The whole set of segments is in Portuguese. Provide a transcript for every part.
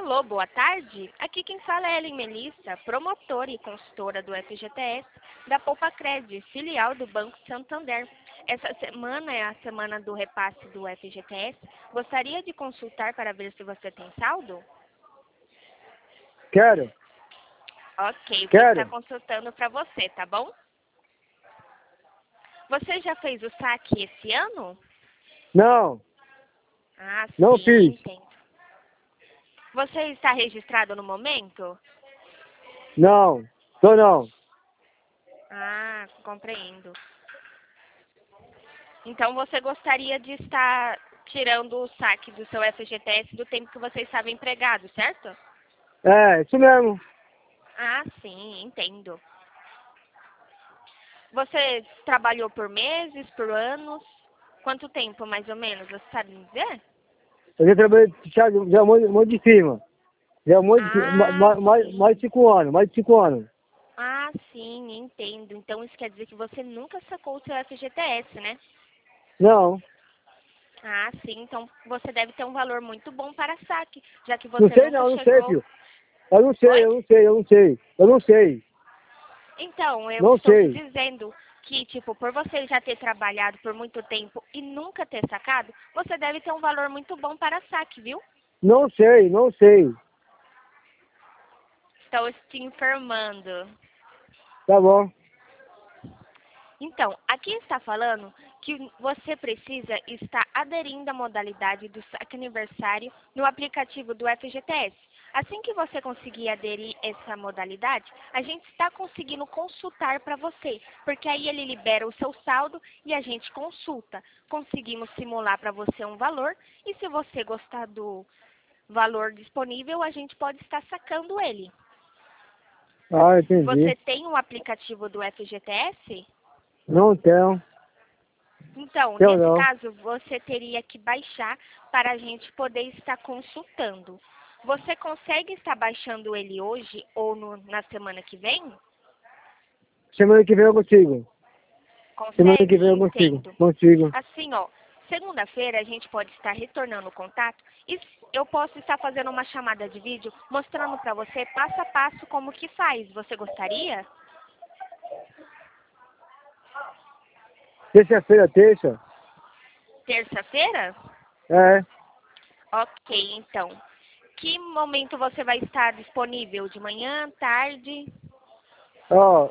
Alô, boa tarde. Aqui quem fala é Ellen Melissa, promotora e consultora do FGTS da Poupa-Cred, filial do Banco Santander. Essa semana é a semana do repasse do FGTS. Gostaria de consultar para ver se você tem saldo? Quero. Ok, vou Quero. estar consultando para você, tá bom? Você já fez o saque esse ano? Não, Ah, não sim, fiz. entendo. Você está registrado no momento? Não, tô não. Ah, compreendo. Então você gostaria de estar tirando o saque do seu FGTS do tempo que você estava empregado, certo? É, isso mesmo. Ah, sim, entendo. Você trabalhou por meses, por anos? Quanto tempo, mais ou menos? Você sabe me dizer? Eu já trabalhei já um monte de firma. Já um monte de firma. Ah, Mais sim. de 5 anos, mais de 5 anos. Ah, sim, entendo. Então isso quer dizer que você nunca sacou o seu FGTS, né? Não, Ah, sim. Então você deve ter um valor muito bom para saque, já que não você sei nunca não, não sei, chegou. filho. Eu não sei, Oi? eu não sei, eu não sei. Eu não sei, Então, eu não estou te sei. dizendo que, tipo, por você já ter trabalhado por muito tempo e nunca ter sacado, você deve ter um valor muito bom para saque, viu? Não sei, não sei. Estou te informando. Tá bom. Então, aqui está falando que você precisa estar aderindo à modalidade do saque aniversário no aplicativo do FGTS. Assim que você conseguir aderir a essa modalidade, a gente está conseguindo consultar para você, porque aí ele libera o seu saldo e a gente consulta. Conseguimos simular para você um valor e se você gostar do valor disponível, a gente pode estar sacando ele. Ah, entendi. Você tem um aplicativo do FGTS? Não tenho. Então, Tenho nesse não. caso, você teria que baixar para a gente poder estar consultando. Você consegue estar baixando ele hoje ou na semana que vem? Semana que vem eu consigo. Semana que Consegue? vem eu consigo. Entendo. Consigo. Assim, ó, segunda-feira a gente pode estar retornando o contato e eu posso estar fazendo uma chamada de vídeo mostrando para você passo a passo como que faz. Você gostaria? Terça-feira, terça? Terça-feira? É. Ok, então. Que momento você vai estar disponível? De manhã, tarde? Ó,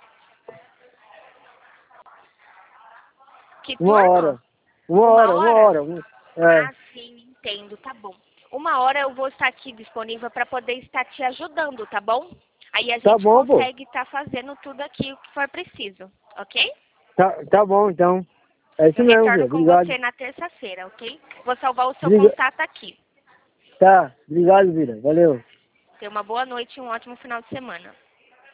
Que uma turno? hora. Uma Uma hora, uma hora? hora. É. Ah, sim, entendo, tá bom. Uma hora eu vou estar aqui disponível para poder estar te ajudando, tá bom? Aí a Tá gente bom, pô. consegue estar fazendo tudo aqui o que for preciso, ok? Tá bom, então. É isso Eu mesmo, filho. retorno com Obrigado. você na terça-feira, ok? Vou salvar o seu Obriga- contato aqui. Tá, obrigado, vida. Valeu. Tenha uma boa noite e um ótimo final de semana.